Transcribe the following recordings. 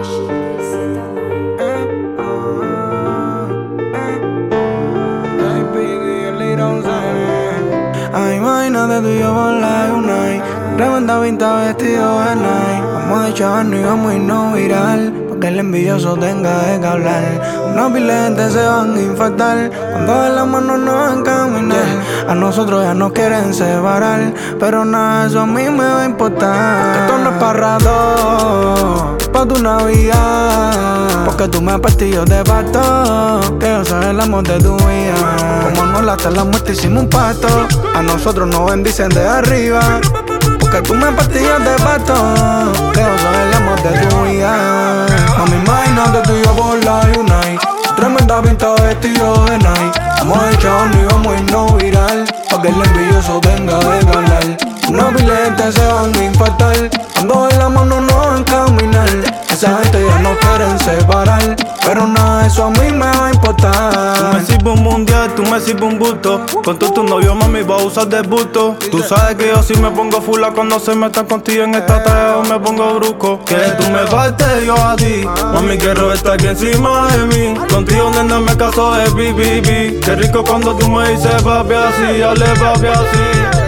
Ay, imagínate tú y yo por la Unite, reventa pinta vestido de night. Vamos de chaval y vamos a irnos viral, porque el envidioso tenga de qué hablar. Una pila de gente se van a infectar cuando de la mano no van a caminar. A nosotros ya nos quieren separar, pero nada, eso a mí me va a importar. Esto no es para rato, pa' tu Navidad, porque tú me partí, yo te parto, que yo soy el amor de tu vida. Como no hasta la muerte hicimos un pacto, a nosotros nos bendicen de arriba, porque tú me partí, yo te parto, que yo soy el amor de tu vida. Mami, imagínate tú y yo por la Unite, tremenda pinta vestido de night. Vamos a echarnos y vamos a irnos viral, pa' que el envidioso tenga de qué hablar. Una pila de gente se van a infartar cuando de la mano no van a caminar. Esa gente ya no quieren separar, pero nada, eso a mí me va a importar. Tú me sirves un mundial, tú me sirves un busto. Con tu novio, mami, va a usar de busto. Tú sabes que yo sí me pongo fula cuando se metan contigo en esta tarea, me pongo brusco. Que tú me faltes, yo a ti. Mami, quiero estar aquí encima de mí. Contigo, nena, me caso de BBB. Qué rico cuando tú me dices papi así, dale papi así.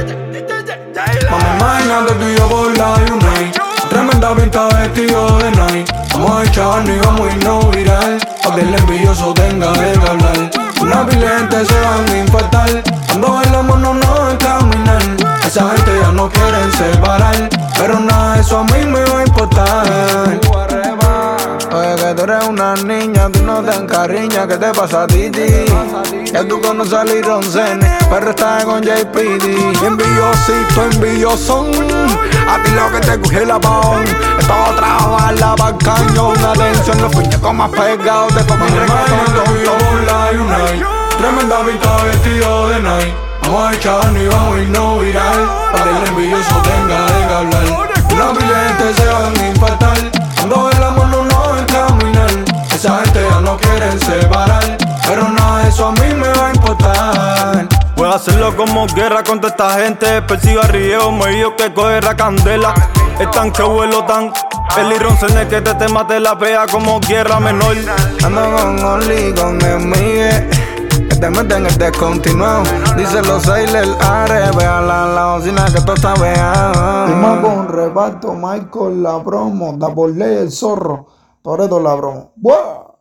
Mami, imagínate tú y yo por la Unite, tremenda pinta vestido de night. Vamos a echarnos y vamos a irnos viral, pa' que el envidioso tenga de qué hablar. Una pila de gente se van a infartar cuando bailamos no nos van a caminar. Esa gente ya no quieren separar, pero nada, eso a mí me va a importar. Oye, que tú eres una niña, tú no te encariñas, ¿qué te pasa a ti? Que tú conoces a Lil Roncene, pero estás con JPD. Envidiosito, envidiosón, a ti lo que te cogió el apagón. Estaba a trabajarla pa'l cañón, atención, los fiñecos más pegados de como un reggaetón. Yo por la Unite, tremenda pinta vestido de night. Vamos a echarnos y vamos a irnos viral, pa' que el envidioso tenga de qué hablar. Una pila de gente se van a infartar cuando el amor no nos va a caminar. Esa gente ya no quieren separar, pero nada, eso a mí me va a importar. Voy a hacerlo como guerra contra esta gente. Persigo a Río, medio que coge la candela. Están que vuelo tan. El Lil Roncene que te mate la pea como guerra menor. Ando con Oli, con Emigue, que te meten el descontinuado. Dice los Sailor, Are, vea la bocina que tú estás veando. Rima con reparto, Michael la promo, da por ley el zorro, Toretto la promo. ¡Buah!